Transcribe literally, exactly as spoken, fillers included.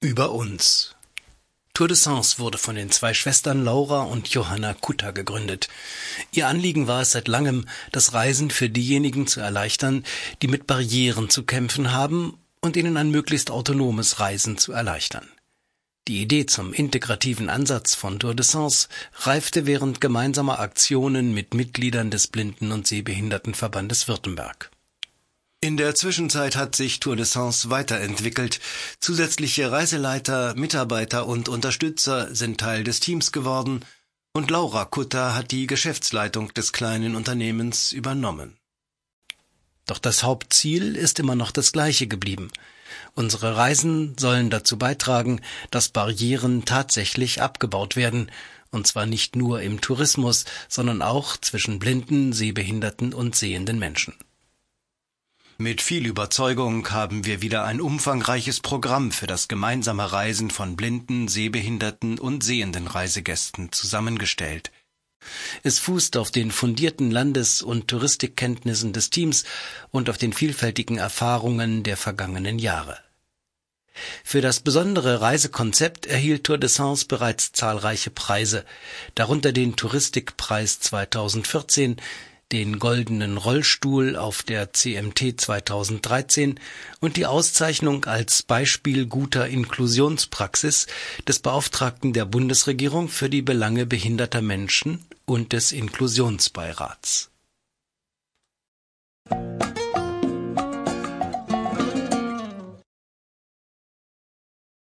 Über uns. Tour de Sens wurde von den zwei Schwestern Laura und Johanna Kutta gegründet. Ihr Anliegen war es seit langem, das Reisen für diejenigen zu erleichtern, die mit Barrieren zu kämpfen haben und ihnen ein möglichst autonomes Reisen zu erleichtern. Die Idee zum integrativen Ansatz von Tour de Sens reifte während gemeinsamer Aktionen mit Mitgliedern des Blinden- und Sehbehindertenverbandes Württemberg. In der Zwischenzeit hat sich Tour de Sens weiterentwickelt. Zusätzliche Reiseleiter, Mitarbeiter und Unterstützer sind Teil des Teams geworden und Laura Kutta hat die Geschäftsleitung des kleinen Unternehmens übernommen. Doch das Hauptziel ist immer noch das gleiche geblieben. Unsere Reisen sollen dazu beitragen, dass Barrieren tatsächlich abgebaut werden, und zwar nicht nur im Tourismus, sondern auch zwischen blinden, sehbehinderten und sehenden Menschen. Mit viel Überzeugung haben wir wieder ein umfangreiches Programm für das gemeinsame Reisen von blinden, sehbehinderten und sehenden Reisegästen zusammengestellt. Es fußt auf den fundierten Landes- und Touristikkenntnissen des Teams und auf den vielfältigen Erfahrungen der vergangenen Jahre. Für das besondere Reisekonzept erhielt Tour de Sens bereits zahlreiche Preise, darunter den Touristikpreis zweitausendvierzehn, den Goldenen Rollstuhl auf der C M T zweitausenddreizehn und die Auszeichnung als Beispiel guter Inklusionspraxis des Beauftragten der Bundesregierung für die Belange behinderter Menschen und des Inklusionsbeirats.